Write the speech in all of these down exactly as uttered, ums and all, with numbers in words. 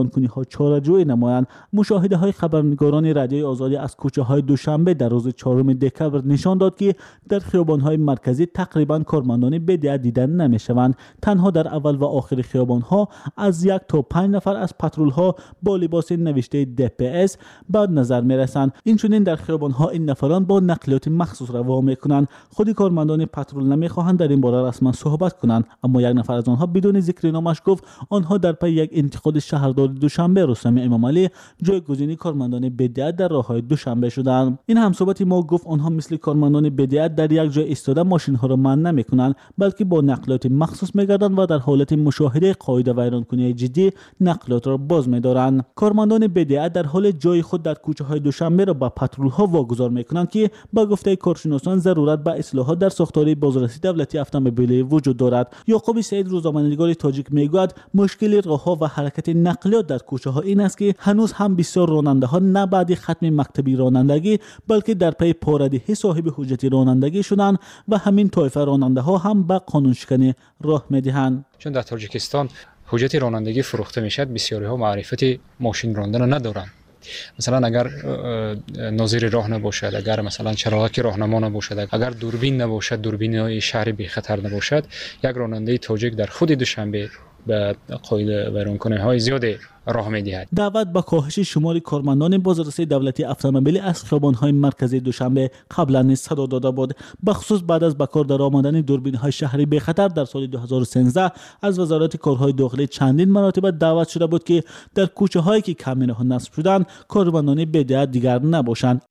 کنی‌ها چاره‌جویی نمایند. مشاهده‌های خبرنگاران رادیوی آزادی از کوچه‌های دوشنبه در روز چهارم دکبر نشان داد که در خیابان‌های مرکزی تقریباً کارمندان بدعت دیدن نمی‌شوند. تنها در اول و آخر خیابان‌ها از یک تا پنج نفر از پترول‌ها با لباس نوشته دی پی اس به نظر می‌رسند. اینچنین در خیابان‌ها این نفران با نقلیات مخصوص روا می‌کنند. خود کارمندان پترول نمی‌خواهند در این باره رسما صحبت کنند، اما یک نفر از آنها بدون ذکر نامش گفت آنها در پی یک انتقاد شهردار دوشنبه رستم امامعلی جایگزین کارمندان بدعت در راه‌های دوشنبه شدند. این همصحبت ما گفت آنها مثل کارمندان بدعت در یک جای ایستاده ماشین‌ها را منع نمی‌کنند، بلکه با نقلیات مخصوص می‌گردند و در حالت مشاهده قاعده ویرانکنی جدی نقلیات را باز می‌دارند. کارمندان بدعت در حال جای خود در کوچه‌های دوشنبه را به پترول‌ها واگذار می‌کنند که با گفته کارشناسان ضرورت به اصلاحات در ساختار بازرسی دولتی اتومبیلی وجود دارد. یعقوب سعید روزنامه‌نگار تاجیک میگوید مشکل راه‌ها و حرکت نقلیات در کوچه‌ها این است که هنوز هم بسیار راننده‌ها نه بعد ختم مکتبی رانندگی بلکه در پی پاره‌دهی صاحب حجت رانندگی شدند و همین طایفه راننده‌ها هم به قانون شکنی راه می‌دهند. چون در تاجیکستان حجت رانندگی فروخته میشد، بسیاری‌ها معرفت ماشین راندن ندارند. مثلا اگر ناظر راه نباشد، اگر مثلا چراغک راهنما نباشد، اگر دوربین نباشد، دوربین شهری بی خطر نباشد، یک راننده تاجیک در خود دوشنبه به قاعده ویرانکنی‌های زیاد راه می‌دهد. دعوت به کاهش شمار کارمندان بازرسی دولتی اتومبیلی از خیابان‌های مرکزی دوشنبه قبلا نیز صدا داده بود. بخصوص بعد از به کار درآمدن دوربین‌های شهری بی خطر در سال دو هزار و سیزده از وزارت کارهای داخلی چندین مرتبه دعوت شده بود که در کوچه‌هایی که کامین‌ها نصب شدند کارمندان بدعت دیگر نباشند.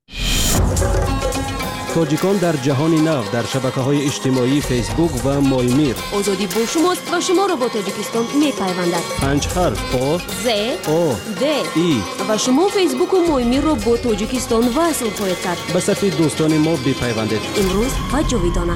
تاجیکان در جهان نو در شبکه‌های اجتماعی فیسبوک و مایمیر. آزادی با شماست و شما را با تاجیکستان می‌پیوندد. پنج حرف آ ز آ د ای و شما فیسبوک و مایمیر را با تاجیکستان وصل خواهید کرد. به صفحه دوستان ما بپیوندید. امروز و جاویدانه.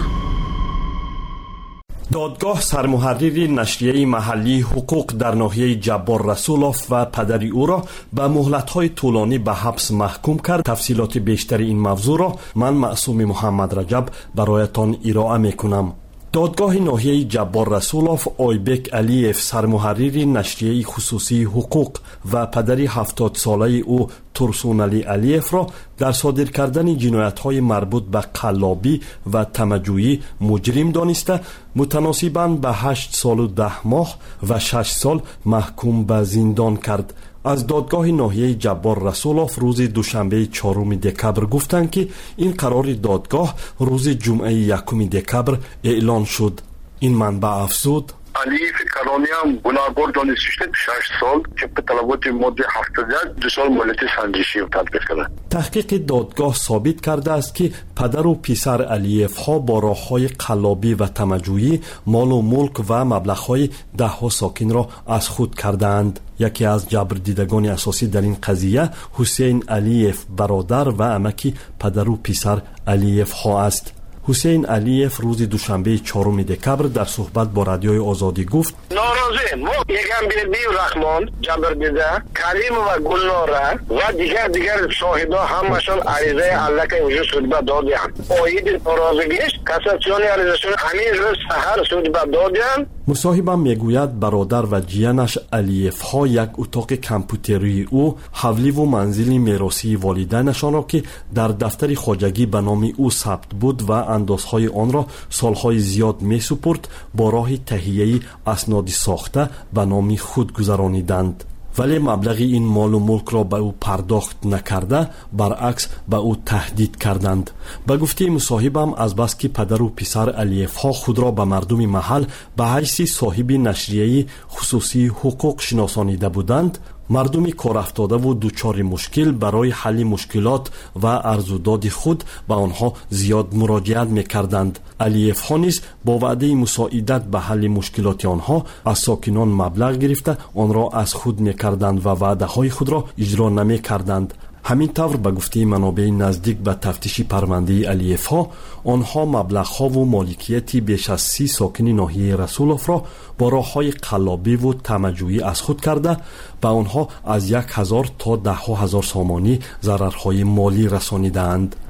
دادگاه سرمحرر نشریه محلی حقوق در ناحیه جبار رسولوف و پدر او را به مهلت‌های طولانی به حبس محکوم کرد. تفصیلات بیشتر این موضوع را من معصوم محمد رجب برایتان ارائه می‌کنم. دادگاه ناحیه جبار رسولوف آیبک علیف سرمحرر نشریه خصوصی حقوق و پدر هفتاد ساله او ترسون علی علیف را در صادر کردن جنایت‌های مربوط به قلابی و تمجویی مجرم دانسته متناسباً به هشت سال و ده ماه و شش سال محکوم به زندان کرد. از دادگاه ناحیه جبار رسولوف روز دوشنبه چهارم دکبر گفتند که این قرار دادگاه روز جمعه یکم دکبر اعلان شد. این منبع افزود علیف کلانی هم گناهکار دانسته شش سال که به طلبات ماده هفتاد دو سال مهلت سنجشی تطبیق کرد. تحقیق دادگاه ثابت کرده است که پدر و پسر علیف ها با راه‌های قلابی و تمجویی مال و ملک و مبلغ‌های ده ها ساکن را از خود کردند. یکی از جبردیدگان اساسی در این قضیه حسین علیف برادر و عمکی پدر و پسر علیف ها است. حسین علیف روز دوشنبه چهارم دکبر در صحبت با رادیوی آزادی گفت ناراضی ما یکم بیردی رحمان جبردیده کریم و گلناره و دیگر دیگر شاهدا همشون عریضه علکه وجود شد به دادیان آیید ناراضگیش کساسیون عریضشون همین روز سهر شد به دادیان. مصاحبم میگوید برادر و جیانش علیف ها یک اتاق کامپیوتری او حولی و منزل میراثی والدینشان را که در دفتر خواجگی به نام او ثبت بود و اندازهای آن را سالهای زیاد می سپرد با راه تهیه اسناد ساخته به نام خود گذرانیدند. ولی مبلغ این مال و ملک را به او پرداخت نکرده، برعکس به او تهدید کردند. به گفته مصاحبم از بس که پدر و پسر علیف ها خود را به مردم محل به حیث صاحب نشریه خصوصی حقوق شناسانیده بودند، مردم کار افتاده و دوچار مشکل برای حل مشکلات و عرض و داد خود به آنها زیاد مراجعت می‌کردند. علیف ها نیز با وعده مساعدت به حل مشکلات آنها از ساکنان مبلغ گرفته آن را از خود می‌کردند و وعده های خود را اجرا نمی‌کردند. همین طور به گفته منابع نزدیک به تفتیش پرونده علیف ها، آنها مبلغ ها و مالکیتی بیش از سی ساکن ناحیه رسولوف را با راه های قلابی و تمجویی از خود کرده به آنها از یک هزار تا ده ها هزار سامانی ضررهای مالی رسانیدند.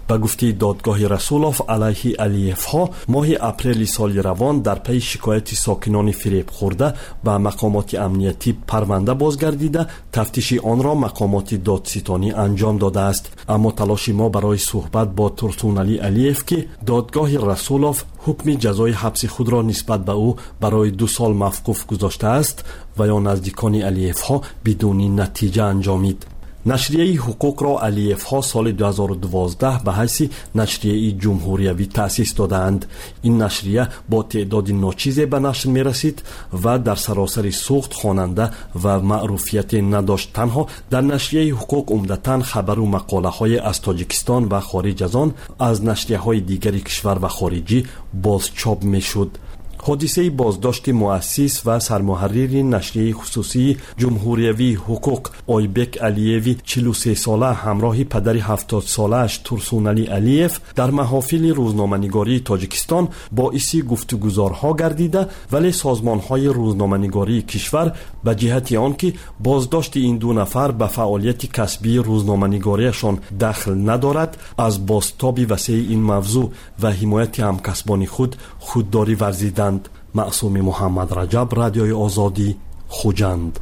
به گفته دادگاه رسولوف علیه الیف ها ماه اپریل سال روان در پی شکایت ساکنان فریب خورده به مقامات امنیتی پرونده بازگردیده تفتیش آن را مقامات دادستانی انجام داده است. اما تلاش ما برای صحبت با ترسونالی الیف که دادگاه رسولوف حکم جزای حبس خود را نسبت به او برای دو سال موقوف گذاشته است و یا نزدیکان الیف ها بدون نتیجه انجامید. نشریه حقوق را الیف ها سال دو هزار و دوازده به حیث نشریه جمهوریوی تأسیس دادند. این نشریه با تعداد ناچیزی به نشر می رسید و در سراسر سوخت خواننده و معروفیت نداشت. تنها در نشریه حقوق عمدتاً خبر و مقاله های از تاجیکستان و خارج از آن از نشریه های دیگری کشور و خارجی بازچاپ می شد. حادثه بازداشت مؤسس و سرمحرر نشریه خصوصی جمهوریوی حقوق آیبک الیوی چهل و سه ساله همراه پدر هفتاد ساله‌اش ترسونالی الیف در محافل روزنامه‌نگاری تاجیکستان باعث گفتگوزارها گردیده، ولی سازمان‌های روزنامه‌نگاری کشور به جهت آنکه بازداشت این دو نفر به فعالیت کسبی روزنامه‌نگاریشان دخل ندارد از بازتاب وسیع این موضوع و حمایت همکسبان خود خودداری ورزیدند. معصوم محمد رجب، رادیوی آزادی، خوجند.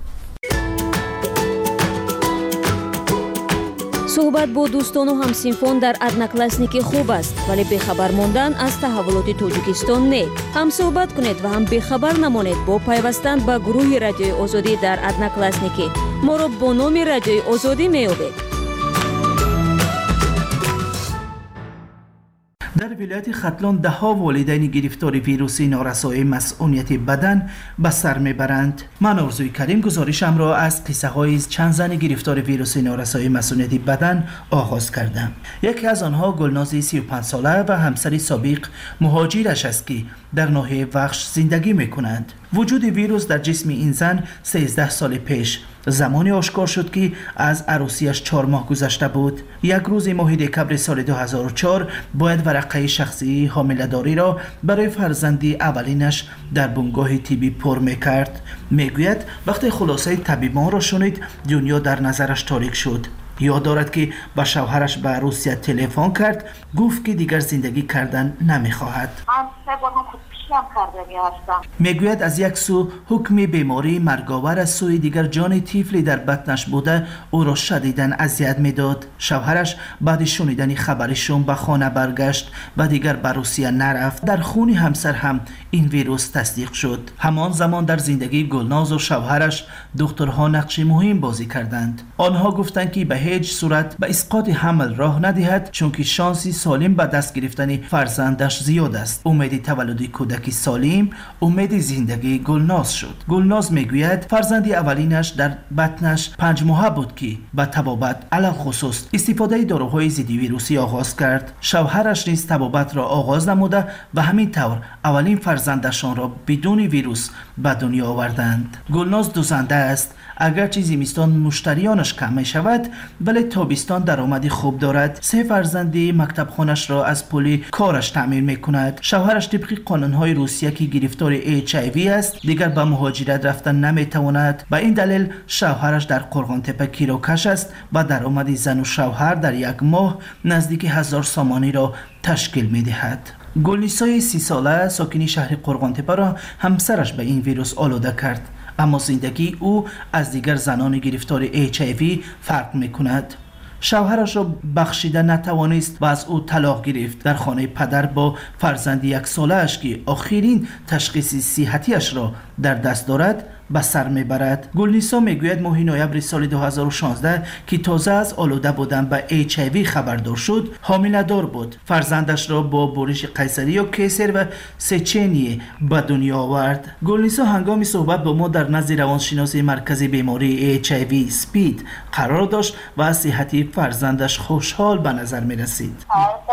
صحبت با دوستان و همسینفان در ادناکلاسنیکی خوب است، ولی بخبر ماندن از تحولات تاجیکستان نه. هم صحبت کنید و هم بخبر نمانید با پیوستن به گروه رادیوی آزادی در ادناکلاسنیکی. ما را با نام رادیوی آزادی میابید. در ولایت ختلان ده ها والدین گرفتار ویروس نارسایی مسئولیت بدن به سر میبرند. من آرزوی کریم گزارشم را از قصه های چند زن گرفتار ویروس نارسایی مسئولیت بدن آغاز کردم. یکی از آنها گلنازی سی و پنج ساله و همسر سابق مهاجرش است که در ناحیه وخش زندگی میکنند. وجود ویروس در جسم این زن سیزده سال پیش زمانی آشکار شد که از عروسیش چهار ماه گذشته بود. یک روز ماه دکبر سال دو هزار و چهار باید ورقه شخصی حامله‌داری را برای فرزندی اولینش در بنگاه طبی پر میکرد. میگوید وقتی خلاصه طبیبان را شنید دنیا در نظرش تاریک شد. یاد دارد که به شوهرش به عروسیت تلفن کرد، گفت که دیگر زندگی کردن نمیخواهد. میگوید از یک سو حکم بیماری مرگاور از سوی دیگر جان طفلی در بطنش بوده او را شدیداً اذیت میداد. شوهرش بعد شنیدن خبرشون به خانه برگشت و دیگر به روسیه نرفت. در خون همسر هم این ویروس تصدیق شد. همان زمان در زندگی گلناز و شوهرش دکترها نقش مهم بازی کردند. آنها گفتند که به هیچ صورت به اسقاط حمل راه ندهد، چون که شانسی سالم به دست گرفتن فرزندش زیاد است. امید تولد کودک سالم امید زندگی گلناز شد. گلناز میگوید فرزندی اولینش در بطنش پنج ماه بود که به طبابت علل خصوص استفاده داروهای ضد ویروسی آغاز کرد. شوهرش نیز طبابت را آغاز نموده و همین طور اولین فرزندشان را بدون ویروس به دنیا آوردند. گلناز دوزنده است. اگرچه زمستان مشتریانش کم می شود ولی تابستان درآمدی خوب دارد. سه فرزندی مکتب خانش را از پول کارش تأمین می کند. شوهرش طبق قانونهای روسیه که گرفتار اچ آی وی است دیگر به مهاجرت رفتن نمی تواند. به این دلیل شوهرش در قرغانتپه کیراکش است و درآمد زن و شوهر در یک ماه نزدیک هزار سامانی را تشکیل می دهد. گلنیسای سی ساله ساکن شهر قرغانتپه را همسرش به این ویروس آلوده کرد، اما زندگی او از دیگر زنان گرفتار اچ آی وی فرق می کند. شوهرش را بخشیده نتوانست و از او طلاق گرفت. در خانه پدر با فرزند یک ساله اش که آخرین تشخیص صحتیش را در دست دارد به سر میبرد. گلنیسا میگوید ماه نوامبر سال دو هزار و شانزده که تازه از آلوده بودن به اچ آی وی خبردار شد حامله دار بود. فرزندش را با برش قیصری و کیسر و سچنی به دنیا آورد. گلنیسا هنگام صحبت با ما در نزد روانشناس مرکز بیماری اچ آی وی سپید قرار داشت و از صحت فرزندش خوشحال به نظر می رسید.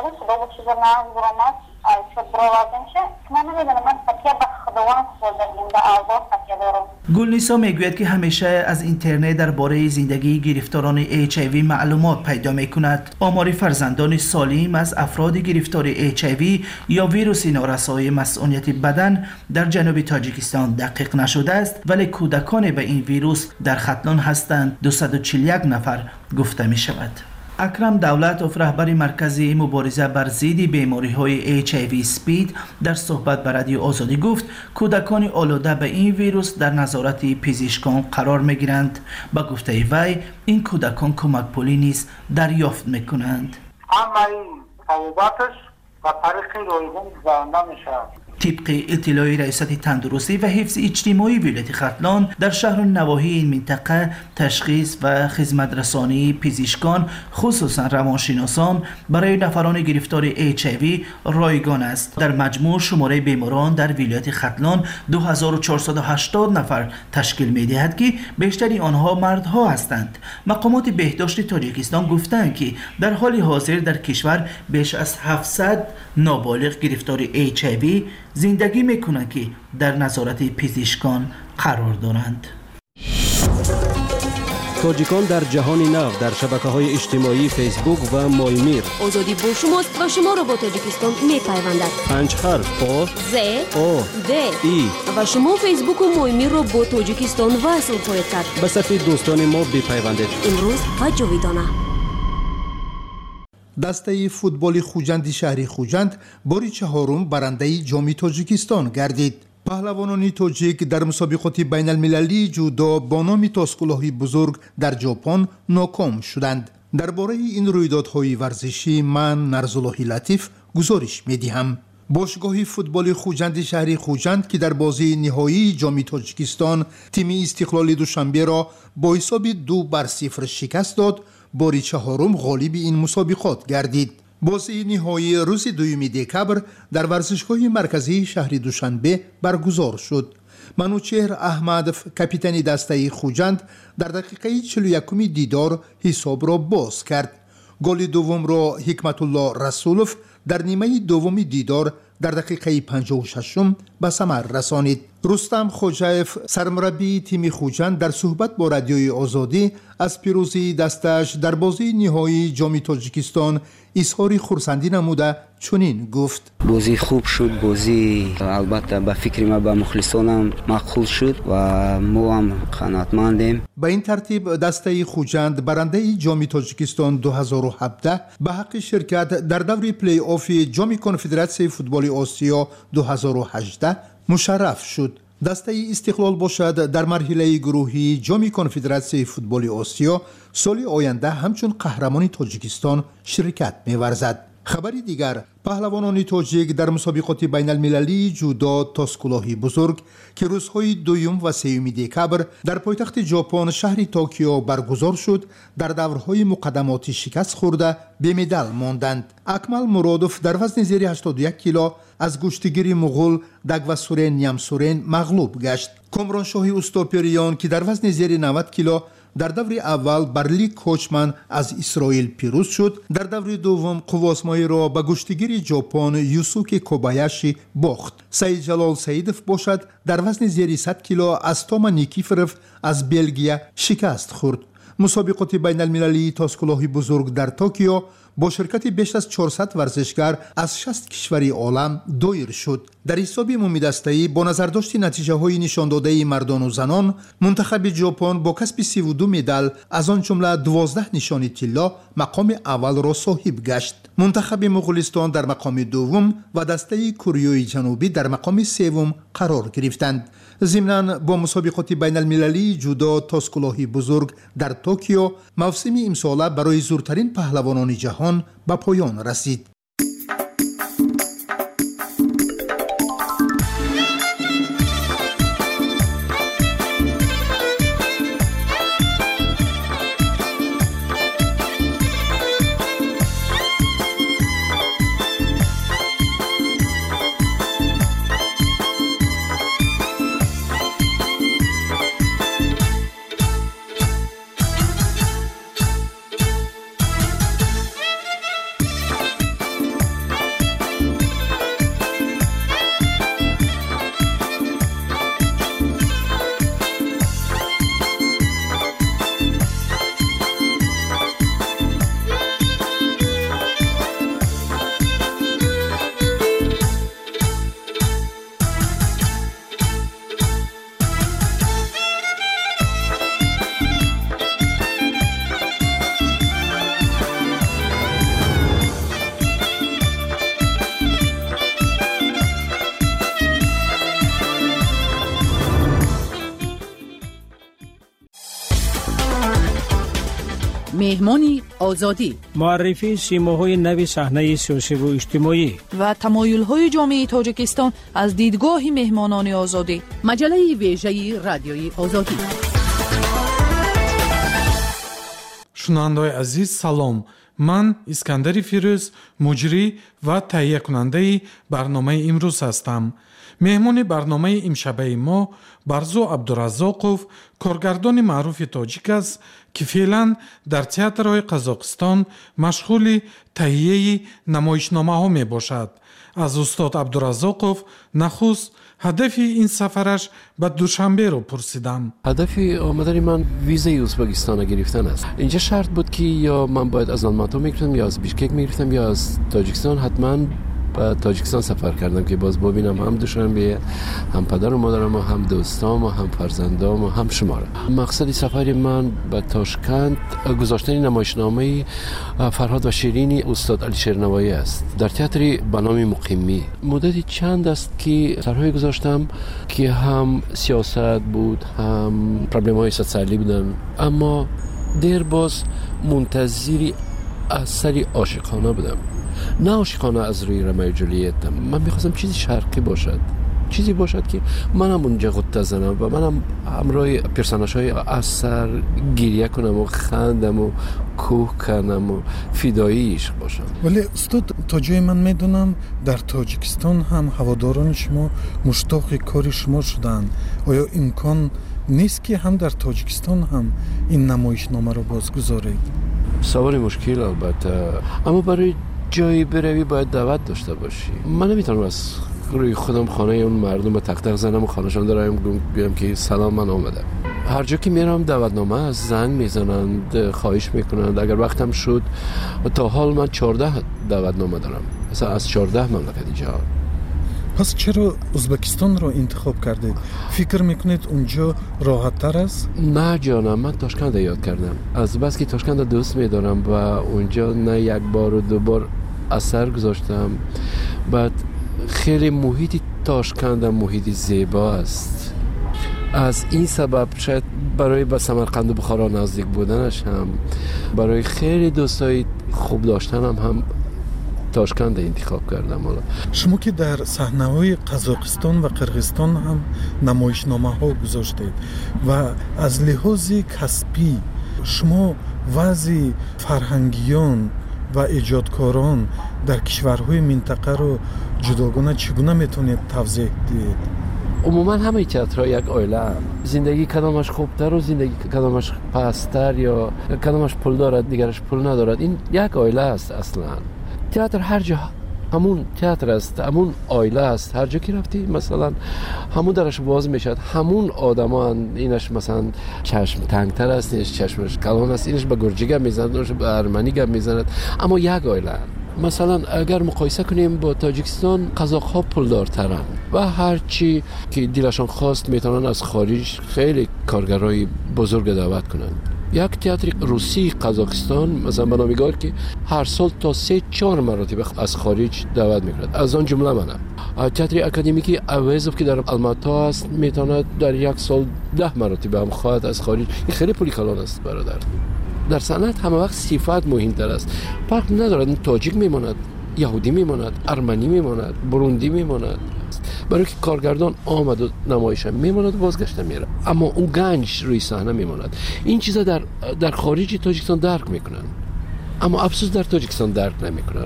گلنیسا میگوید که همیشه از اینترنت درباره زندگی گرفتاران اچ آی وی معلومات پیدا می کند. آمار فرزندان سالم از افراد گرفتار اچ آی وی یا ویروس نارسایی مسئولیت بدن در جنوب تاجیکستان دقیق نشده است، ولی کودکان به این ویروس در ختلان هستند. دویست و چهل و یک نفر گفته می شود. اکرم دولتوف رهبر مرکز مبارزه بر ضد بیماری‌های اچ آی وی اسپید در صحبت با رادیو آزادی گفت کودکان آلوده به این ویروس در نظارت پزشکان قرار می‌گیرند. با گفته وی این کودکان کمک پولی نیز دریافت می‌کنند. اما این صوباتش و طریق رایگان گذرانده می‌شود. طبق اطلاع ریاست تندرستی و حفظ اجتماعی ولایت ختلان در شهر و نواحی این منطقه تشخیص و خدمت رسانی پزشکان خصوصا روانشناسان برای نفران گرفتار اچ آی وی رایگان است. در مجموع شماره بیماران در ولایت ختلان دو هزار و چهارصد و هشتاد نفر تشکیل می‌دهد که بیشتری آنها مردها هستند. مقامات بهداشت تاجیکستان گفتند که در حال حاضر در کشور بیش از هفتصد نابالغ گرفتار اچ آی وی زندگی میکنند که در نظارت پزشکان قرار دارند. تاجیکان در جهان نو در شبکه‌های اجتماعی فیسبوک و مایمیر. آزادی با شماست و شما را با تاجیکستان میپیوندد. پنج حرف آ ز او د ای و شما فیسبوک و مایمیر را با تاجیکستان وصل خواهید کرد. به صفحه دوستان ما بپیوندید. امروز و جاویدانه. دسته فوتبال خوجند شهری خوجند باری چهارم برنده جام تاجیکستان گردید. پهلوانان تاجیک در مسابقات بین المللی جودو با نام تاسکلاهی بزرگ در ژاپن ناکام شدند. درباره این رویدادهای ورزشی من نرزاللهی لطیف گزارش می‌دهم. باشگاه فوتبال خوجند شهری خوجند که در بازی نهایی جام تاجیکستان تیم استقلال دوشنبه را با حساب دو بر صفر شکست داد، باری چهارم غالب این مسابقات گردید. بازی نهایی روز دوم دکبر در ورزشگاه مرکزی شهر دوشنبه برگزار شد. منوچهر احمدف کاپیتان دسته خوجند در دقیقه چهل و یکم دیدار حساب را باز کرد. گل دوم را حکمت الله رسولف در نیمه دوم دیدار در دقیقه پنجاه و ششم به ثمر رسانید. رستم خوجایف سرمربی تیم خوجند در صحبت با رادیوی آزادی از پیروزی دستش در بازی نهایی جام تاجیکستان اظهار خرسندی نموده چنین گفت: بازی خوب شد، بازی البته به فکر ما به مخلصانم مقبول شد و ما هم قناعتمندیم. به این ترتیب دسته خوجند برنده جام تاجیکستان دو هزار و هفده به حق شرکت در دور پلی آف جام کنفدراسیون فوتبال آسیا دو هزار و هجده مشرف شد. دسته استقلال باشد در مرحله گروهی جام کنفدراسیون فوتبال آسیا سال آینده همچون قهرمان تاجیکستان شرکت می‌ورزد. خبری دیگر، پهلوانان تاجیک در مسابقات بین المللی جودو تاسکلاهی بزرگ که روزهای دوم و سوم دکبر در پایتخت ژاپن شهر توکیو برگزار شد در دورهای مقدماتی شکست خورده به مدال ماندند. اکمل مرادوف در وزن زیر هشتاد و یک کیلو از گشتگیر مغول دگوسورن نیمسورن مغلوب گشت. کامران شاهی استوپریان که در وزن زیر نود کیلو در دور اول بر لی کوچمن از اسرائیل پیروز شد. در دور دوم قواسمایی را به گشتگیر ژاپن یوسوکی کوبایاشی باخت. سعید جلال سعیدف باشد در وزن زیر صد کیلو از توما نیکیفروف از بلژیک شکست خورد. مسابقات بین المللی تاسکلاهی بزرگ در توکیو با شرکت بیش از چهارصد ورزشکار از شصت کشور عالم دایر شد. در حساب عمومی دسته‌ای با نظرداشت نتیجه‌های نشان داده مردان و زنان، منتخب ژاپن با کسب سی و دو مدال از آن جمله دوازده نشانی طلا مقام اول را صاحب گشت. منتخب مغولستان در مقام دوم و دسته کره جنوبی در مقام سوم قرار گرفتند. ضمناً با مسابقات بین المللی جودو تاسکلاهی بزرگ در توکیو موسم امساله برای زورترین پهلوانان جهان به پایان رسید. مهمانی آزادی، معرفی سیماهای نوی صحنه سیاسی و اجتماعی و تمایل‌های جامعه تاجیکستان از دیدگاه مهمانان آزادی. مجله ویژه رادیوی آزادی. شنوندگان عزیز سلام. من اسکندر فیروز، مجری و تهیه کننده برنامه امروز هستم. مهمان برنامه امشبه ما برزو عبدالرزاقوف، کارگردان معروف تاجیک است که فعلا در تئاترهای قزاقستان مشغول تهیه نمایشنامه ها می باشد. از استاد عبدالرزاقوف نخست هدف این سفرش به دوشنبه رو پرسیدم. هدف آمدن من ویزای ازبکستان گرفتن است. اینجا شرط بود که یا من باید از آلماتا میگرفتم یا از بیشکک میگرفتم یا از تاجیکستان. حتما به تاجیکستان سفر کردم که باز ببینم هم دوشنبه، هم پدر و مادرم، هم دوستام، هم فرزندام، هم شما را. مقصد سفر من به تاشکند گذاشتن نمایشنامه فرهاد و شیرینی استاد علی شیرنوایی است در تئاتر به نام مقیمی. مدتی چند است که سرهای گذاشتم که هم سیاست بود، هم پرابلم‌های سوسیالی بودن، اما دیر باز منتظری اثری عاشقانه بودم. نه عاشقانه از روی رومیو جولیت. من میخواستم چیزی شرقی باشد، چیزی باشد که منم اونجا غوطه زنم و منم همراه پرسوناژهای اثر گریه کنم و خندم و کوه کنم و فدایی عشق باشم. ولی استاد، تا جای من میدونم در تاجیکستان هم هواداران شما مشتاق کار شما شدن. آیا امکان نیست که هم در تاجیکستان هم این نمایشنامه رو بازگذارید؟ سوال مشکل البته، اما برای جایی بروی باید دعوت داشته باشی. من نمیتونم از روی خودم خانه اون مردم به تق تق زنم و خانهشان دارم بگم که سلام من آمدم. هر جا که میرم دعوتنامه از زنگ میزنند، خواهش میکنند. اگر وقتم شد، تا حال من چهارده دعوتنامه دارم، مثلا از چهارده مملکت جهان. پس چرا ازبکستان رو انتخاب کردید؟ فکر میکنید اونجا راحت تر است؟ نه جانم، من تاشکند یاد کردم. از بس که تاشکند دوست میدارم و اونجا نه یک بار و دو بار اثر گذاشتم. بعد خیلی محیط تاشکند محیط زیبا است. از این سبب شاید برای به سمرقند و بخارا نزدیک بودنش هم، برای خیلی دوستای خوب داشتنم هم تاشکند انتخاب کردم. حالا شما که در صحنه‌های قزاقستان و قرغیزستان هم نمایشنامه ها گذاشتید و از لحاظ کسبی شما وضع فرهنگیان و ایجادکاران در کشورهای منطقه رو جداگانه چگونه میتونید توضیح دهید؟ عموما همه تئاترها یک عائله هم. زندگی کدامش خوبتر و زندگی کدامش پستر یا کدامش پول دارد دیگرش پول ندارد، این یک عائله است. اصلا تئاتر هر جا همون تئاتر است، همون عائله است. هر جا که رفتی مثلا همون درش باز میشد، همون آدمان. اینش مثلا چشم تنگتر است، اینش چشمش کلان است، اینش به گرجی گپ میزند، اینش به ارمنی گپ میزند، اما یک عائله. مثلا اگر مقایسه کنیم با تاجیکستان، قزاق‌ها پولدارترن و هر چی که دلشان خواست میتونن از خارج خیلی کارگرای بزرگ دعوت کنن. یک تئاتر روسی قزاقستان مثلا به نامیگار که هر سال تا سه چهار مرتبه از خارج دعوت میکند. از آن جمله منم. تئاتر اکادمیکی اویزوف که در آلماتا است میتواند در یک سال ده مرتبه هم خواهد از خارج. این خیلی پولی کلان است برادر. در صنعت همه وقت صفات مهمتر است. فرق ندارد تاجیک میماند، یهودی میماند، ارمنی میماند، بروندی میماند. برای که کارگردان آمد و نمایش میماند و بازگشته میره، اما اون گنج روی صحنه میماند. این چیزا در در خارج تاجیکستان درک میکنن، اما افسوس در تاجیکستان درک نمیکنن.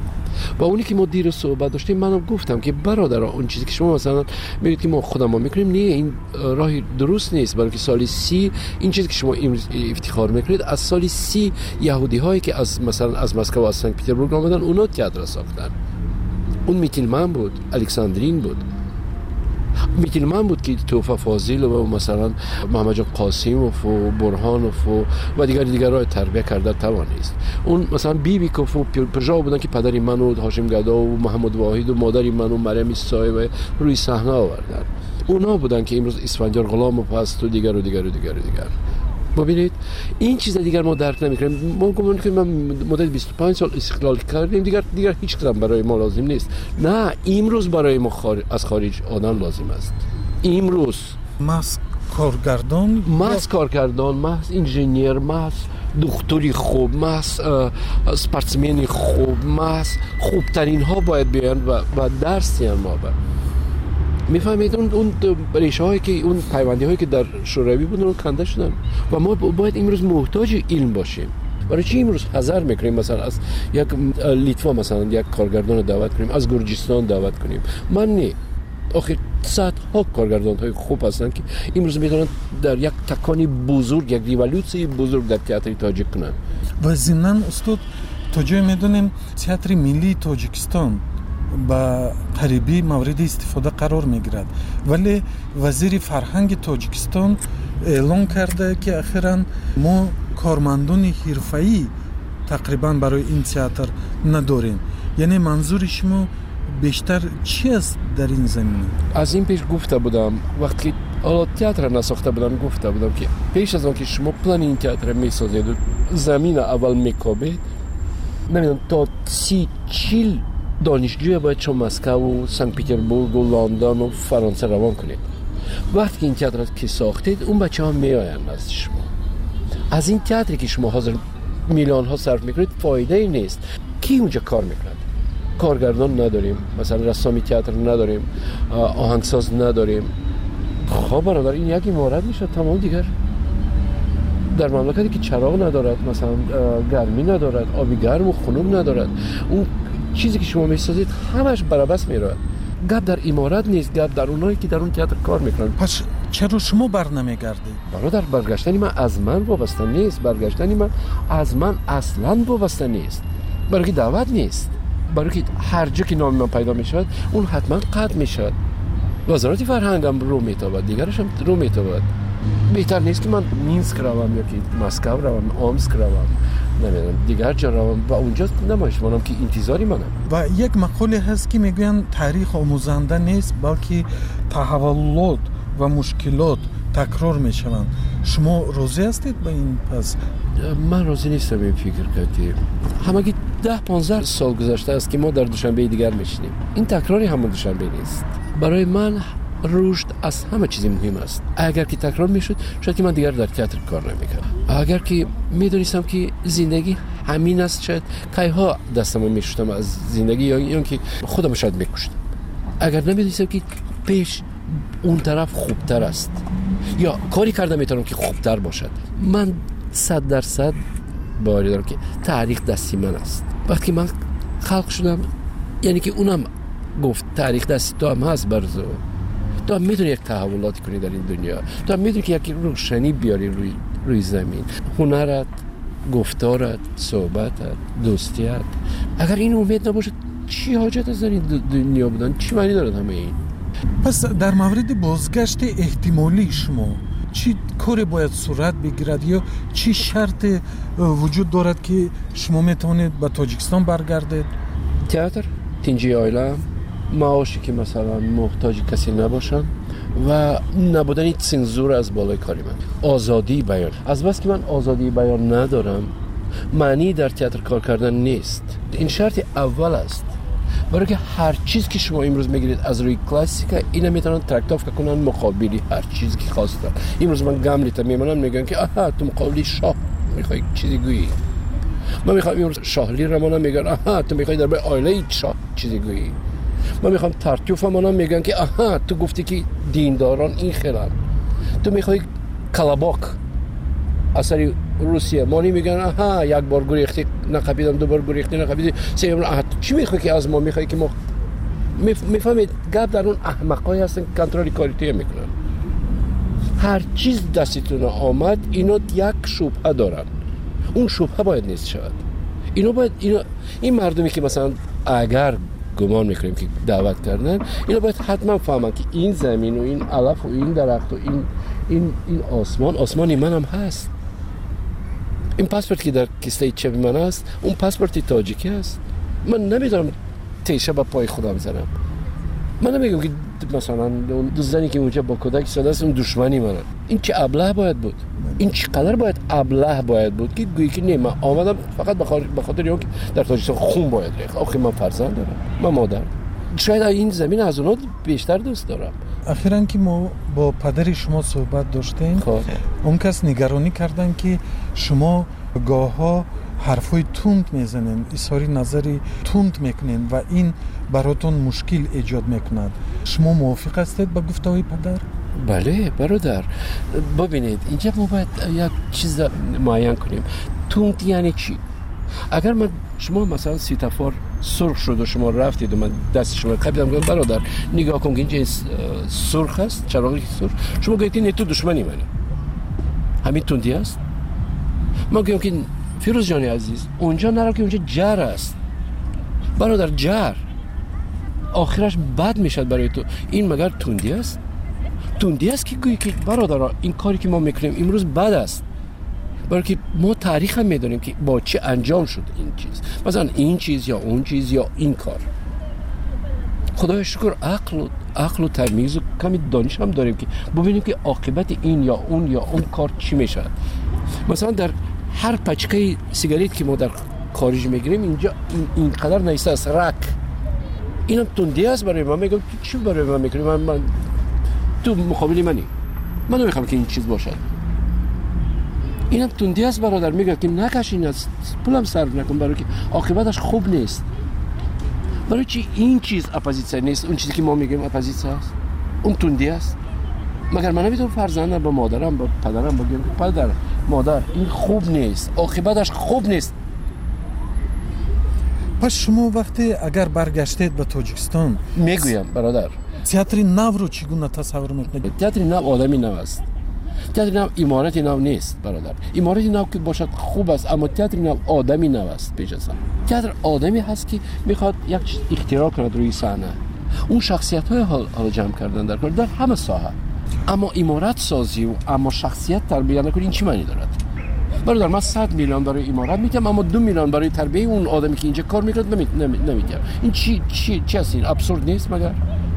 با اونی که ما دیر صحبت داشتیم منم گفتم که برادر اون چیزی که شما مثلا میگید که ما خودمون ما میکنیم، نه، این راهی درست نیست. بلکه سال سی این چیزی که شما افتخار میکنید، از سال سی یهودی هایی که از مثلا از مسکو و از سنت پترزبورگ آمدن اونا تئاتر ساختن. اون میتیلمن بود، الکساندرین بود، میتیلمن بود که توفا فاضل و مثلا محمد جان قاسیموف و برهانوف و, و دیگر دیگر را تربیه کرده توانست. اون مثلا بی بی کف و پژا بودن که پدری من و هاشم گدا و محمد واحد و مادری من و مریم صاحب روی صحنه آوردن. اونا بودن که امروز اسفندیار غلام و پست و دیگر و دیگر و دیگر و دیگر. ببینید این چیز دیگر ما درک نمی‌کنیم. ما گمان که من مدت بیست و پنج سال استقلال کردیم، دیگر دیگر هیچ کدام برای ما لازم نیست. نه، امروز برای ما خارج از خارج آدم لازم است. امروز محض کارگردان، محض کارگردان، محض انجینیر، محض دکتری خوب ماست، سپورتسمنی خوب ماست، خوبترین ها باید بیان و, و درس دیان ما با میفهمید اون اون ریشه هایی که اون پیوندی هایی که در شوروی بودن رو کنده شدن و ما باید امروز محتاج علم باشیم. برای چی امروز حذر میکنیم مثلا از یک لیتوا مثلا یک کارگردان دعوت کنیم، از گرجستان دعوت کنیم؟ من نه. آخه صدها کارگردان های خوب هستند که امروز میتونن در یک تکانی بزرگ، یک ریولوسی بزرگ در تئاتر تاجیک کنن. و ضمناً استاد تا جای میدونیم تئاتر ملی تاجیکستان با قریبی مورد استفاده قرار میگیرد، ولی وزیر فرهنگ تاجیکستان اعلان کرده که اخیراً ما کارمندان حرفه‌ای تقریباً برای این تئاتر نداریم. یعنی منظور شما بیشتر چی است در این زمینه؟ از این پیش گفته بودم وقتی حالا تئاتر نساخته بودم گفته بودم که پیش از آن که شما پلان این تئاتر میسازید و زمین اول میکابید، نمیدونم تا سی چیل دانشجوی باید شما مسکو و سنت پترزبورگ و لندن و فرانسه روان کنید. وقتی که این تئاتر که ساختید اون بچه ها میآیند از شما. از این تئاتری که شما حاضر میلیون ها صرف میکنید فایده ای نیست. کی اونجا کار میکنه؟ کارگردان نداریم، مثلا رسامی تئاتر نداریم، آهنگساز نداریم. خب برادر این یکی مورد میشه تمام دیگر. در مملکتی که چراغ ندارد، مثلا گرمی ندارد، آبی گرم و خنک ندارد، اون چیزی که شما میسازید همش برابس میره. گپ در امارات نیست، گپ در اونایی که در اون تئاتر کار میکنن. پس چرا شما بر نمیگردید؟ برادر برگشتنی من از من وابسته نیست، برگشتنی من از من اصلا وابسته نیست. برای که دعوت نیست، برای که هر جا که نام من پیدا میشود اون حتما قطع میشود. وزارت فرهنگ هم رو میتابد، دیگرش هم رو میتابد. بهتر نیست که من مینسک روم یا که مسکو روم، آمسک روم، نمیدونم دیگر جا روم و اونجا نمایش کنم که انتظاری منم. و یک مقوله هست که میگن تاریخ آموزنده نیست بلکه تحولات و مشکلات تکرار میشوند. شما راضی هستید با این؟ پس من راضی نیستم این فکر کردی. همگی ده پانزده سال گذشته است که ما در دوشنبه دیگر میشینیم. این تکراری همون دوشنبه نیست. برای من رشد از همه چیز مهم است. اگر که تکرار میشد شاید که من دیگر در تئاتر کار نمیکردم. اگر که میدونستم که زندگی همین است شاید کی ها دستمو میشستم از زندگی یا اون که خودم شاید میکشتم. اگر نمیدونستم که پیش اون طرف خوبتر است یا کاری کردم میتونم که خوبتر باشد. من صد درصد باوری دارم که تاریخ دستی من است. وقتی من خلق شدم یعنی که اونم گفت تاریخ دستی تو هم هست برزو. تو هم میتونی یک تحولاتی کنی در این دنیا. تو هم میتونی که یک روشنی بیاری روی روی زمین. هنرت، گفتارت، صحبتت، دوستیت. اگر این امید نباشه چی حاجت از در این دنیا بودن؟ چی معنی دارد همه این؟ پس در مورد بازگشت احتمالی شما چی کاری باید صورت بگیرد یا چی شرط وجود دارد که شما میتونید به تاجیکستان برگردید؟ تئاتر، تینجی آیله، معاشی که مثلا محتاج کسی نباشن و نبودن سنزور از بالای کاری من. آزادی بیان. از بس که من آزادی بیان ندارم معنی در تئاتر کار کردن نیست. این شرط اول است. برای که هر چیز که شما امروز میگیرید از روی کلاسیکا اینا میتونن ترکتاف کنن مقابلی هر چیزی که خواستن. امروز من گاملیت میمونم میگن که آها تو مقابلی شاه میخوای چیزی گویی. من میخوام امروز شاهلی رمانم میگن آها تو میخوای در به آیله شاه چیزی گویی. من میخوام ترتیوف منم میگن که آها تو گفتی که دینداران این خیرن. تو میخوای کلاباک اثری روسیه مانی میگن آها یک بار گریختی نقبیدم، دو بار گریختی نقبیدی، سوم آها چی میخوای که از ما میخوای که ما میفهمید گپ در اون احمقای هستن کنترل کالیته میکنن. هر چیز دستتون آمد اینا یک شبهه دارن. اون شبهه باید نیست شود. اینا باید اینا این مردمی که مثلا اگر گمان میکنیم که دعوت کردن اینا باید حتما فهمن که این زمین و این علف و این درخت و این این این آسمان آسمانی منم هست. این پاسپورت که در کیسه چپ من است اون پاسپورت تاجیکی است. من نمیدونم تیشه با پای خودم زنم. من نمیگم که مثلا اون دو زنی که اونجا با کودک ساده است اون دشمنی منه. این چه ابله باید بود؟ این چقدر باید ابله باید بود که گویی که نه من آمدم فقط به خاطر اینکه در تاجیکستان خون باید ریخت. آخه من فرزند دارم، من مادر. شاید این زمین از اونها بیشتر دوست دارم. اخیراً که ما با پدر شما صحبت داشتیم، اون کس نگرانی کردن که شما گاه‌ها حرفای تند میزنین، اظهار نظری تند میکنین و این براتون مشکل ایجاد میکند. شما موافق هستید با گفته‌های پدر؟ بله برادر، ببینید اینجا ما باید یک چیز معین کنیم. تند یعنی چی؟ اگر من شما مثلا سیتافور سرخ شد و شما رفتید و من دست شما قبیدم گفتم برادر نگاه کن اینجا سرخ است، چراغی سرخ، شما گفتید نه تو دشمنی منی، همین تندی است. ما گفتم که فیروز جان عزیز اونجا نرو که اونجا جر است برادر، جر آخرش بد میشد برای تو. این مگر تندی است؟ تندی است که گویی که برادر این کاری که ما میکنیم امروز بد است، برای که ما تاریخ هم میدونیم که با چه انجام شد این چیز، مثلا این چیز یا اون چیز یا این کار. خدای شکر عقل و عقل و تمیز و کمی دانش هم داریم که ببینیم که عاقبت این یا اون یا اون کار چی میشه. مثلا در هر پچکه سیگاریت که ما در خارج میگیریم اینجا این اینقدر نیست است رک، اینم تندی است برای ما. میگم چی برای ما میکنی؟ من, من تو مقابل منی، من نمیخوام که این چیز باشد. اینم تندی است برادر. میگه که نکش این است، پولم صرف نکن برای که عاقبتش خوب نیست. برای چی این چیز اپوزیسیون نیست؟ اون چیزی که ما میگیم اپوزیسیون است، اون تندی است. مگر من نمیتونم فرزندم با مادرم با پدرم بگم که پدر مادر این خوب نیست، عاقبتش خوب نیست. پس شما وقتی اگر برگشتید به تاجیکستان میگویم برادر تئاتر نو رو چگونه تصور میکنید؟ تئاتر نو آدمی نو است. تئاتر نو عمارت نو نیست برادر. عمارت نو که باشد خوب است، اما تئاتر نو آدمی نو است. پیش از همه تئاتر آدمی هست که میخواد یک اختراع کند روی صحنه. اون شخصیت های حال جمع کردن در کار در همه ساحه. اما عمارت سازی و اما شخصیت تربیت نکنی این چی معنی دارد؟ برادر من صد میلیون برای عمارت میگم اما دو میلیون برای تربیت اون آدمی که اینجا کار میکنه نمی نمی نمیگم. این چی چی چی است؟ این ابسورد نیست مگر؟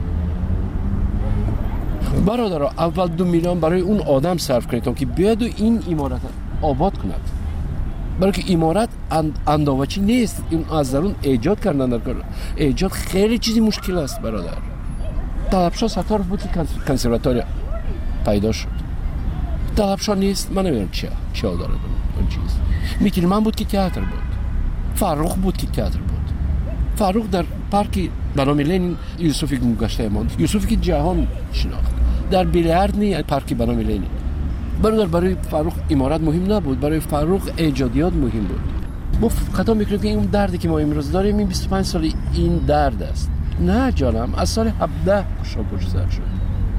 برادر اول دو میلیون برای اون آدم صرف کنید تا که بیاد و این عمارت آباد کند. برای که عمارت اند انداوچی نیست، این از درون ایجاد کردن در کار. ایجاد خیلی چیزی مشکل است برادر. طلبشاه ستار بود که کنسرواتوری پیدا شد. طلبشاه نیست، من نمیدونم چیه چی حال دارد اون چیز. میتونی من بود که تئاتر بود. فرخ بود که تئاتر بود. فرخ در پارک به نام لنین یوسفی گذشته ماند. یوسفی که جهان شناخت. در بیلیارد نی پارک به نام لنین. برادر برای فرخ عمارت مهم نبود، برای فرخ ایجادیات مهم بود. ما خطا میکنیم که این دردی که ما امروز داریم این بیست و پنج سال این درد است. نه جانم، از سال هفده شاپوش زد شد.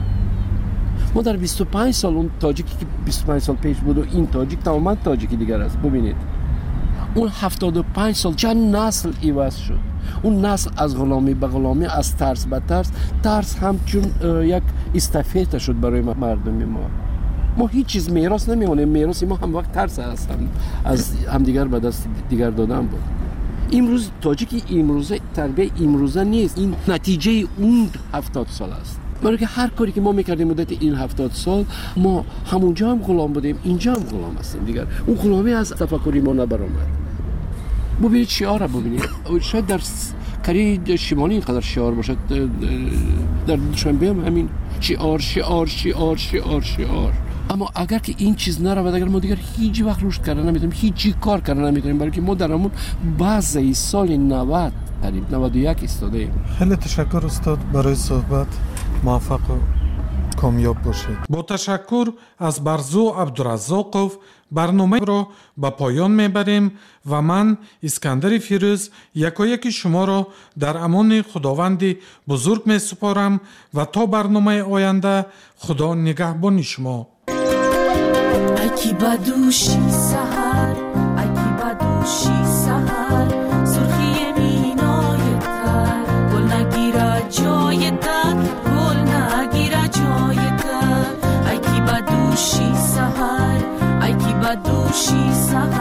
ما در بیست و پنج سال اون تاجیکی که بیست و پنج سال پیش بود و این تاجیک تماما تاجیکی دیگر است. ببینید اون هفتاد و پنج سال چند نسل عوض شد. اون نسل از غلامی به غلامی، از ترس به ترس، ترس همچون یک استافته شد برای مردم ما. ما هیچ چیز میراث نمیمونه. میراث ما هم وقت ترس هست، هم از همدیگر به دست دیگر دادن بود. امروز تاجیکی امروزه تربیت امروزه نیست، این نتیجه اون هفتاد سال است. برای که هر کاری که ما میکردیم مدت این هفتاد سال ما همونجا هم غلام بودیم، اینجا هم غلام هستیم دیگر. اون غلامی از تفکری ما نبرآمد. ببینید شعار را ببینید، شاید در کره شمالی اینقدر شعار باشد، در دوشنبه هم همین شعار شعار شعار شعار شعار. اما اگر که این چیز نرود، اگر ما دیگر هیچ وقت رشد کردن نمیتونیم، هیچ کار کردن نمیتونیم، برای که ما در همون بعضی سال نود قریب نود و یک ایستاده‌ایم. خیلی تشکر استاد برای صحبت. موفق و کامیاب باشید. با تشکر از برزو عبدالرزاقов برنامه را به پایان میبریم و من اسکندر فیروز یکایک شما را در امان خداوند بزرگ می سپارم و تا برنامه آینده خدا نگهبان شما. اکی بدوشی سحر، اکی بدوشی سحر، سرخی مینای تر، گل نگیره جای تر، گل نگیره جای تر. اکی بدوشی سحر، اکی بدوشی سحر.